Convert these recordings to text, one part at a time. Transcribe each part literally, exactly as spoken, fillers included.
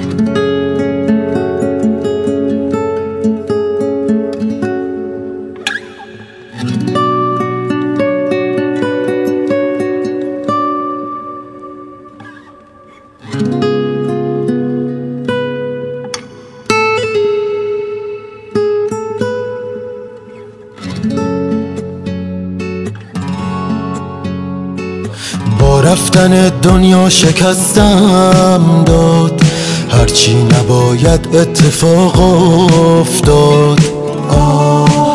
با رفتن دنیا شکستم داد، هرچی نباید اتفاق افتاد. آه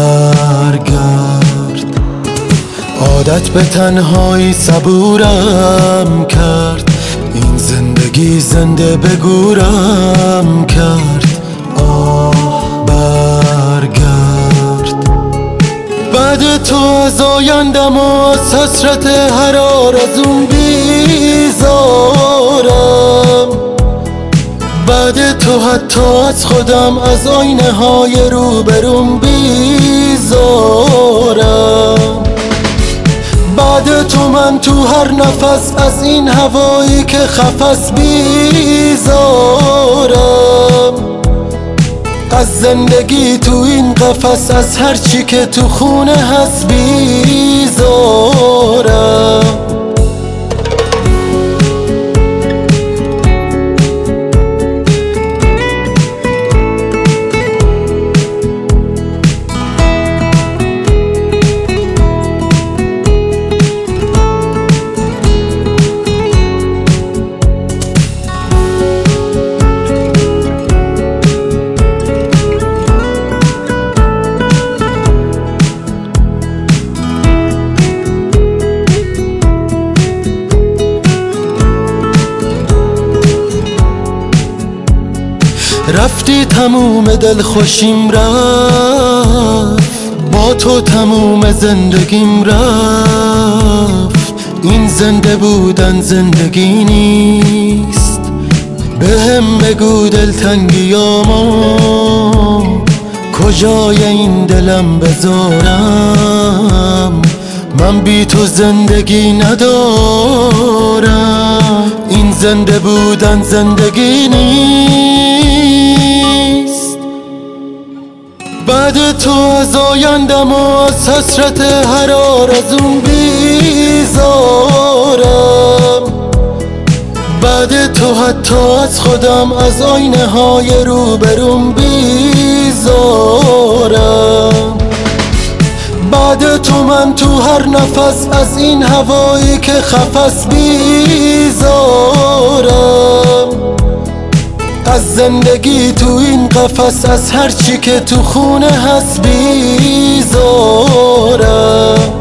برگرد، عادت به تنهایی صبورم کرد، این زندگی زنده به گورم کرد. آه برگرد، بعد تو از آیندم و از حسرت هر آرزوم بیزارم، بعد تو حتی از خودم از آینه های روبروم بیزارم. بعد تو من تو هر نفس از این هوایی که خفس بیزارم، از زندگی تو این قفس، از هر چی که تو خونه هست بیزارم. رفتی تموم دل خوشیم رفت، با تو تموم زندگیم رفت. این زنده بودن زندگی نیست، به هم بگو دلتنگیامو کجای این دلم بذارم. من بی تو زندگی ندارم، این زنده بودن زندگی نیست. بعد تو از آیندم و از حسرت هر آرزوم بیزارم، بعد تو حتی از خودم از آینه های روبروم بیزارم. بعد تو من تو هر نفس از این هوایی که خفس بیزارم، از زندگی تو این قفس، از هر چی که تو خونه هست بیزارم.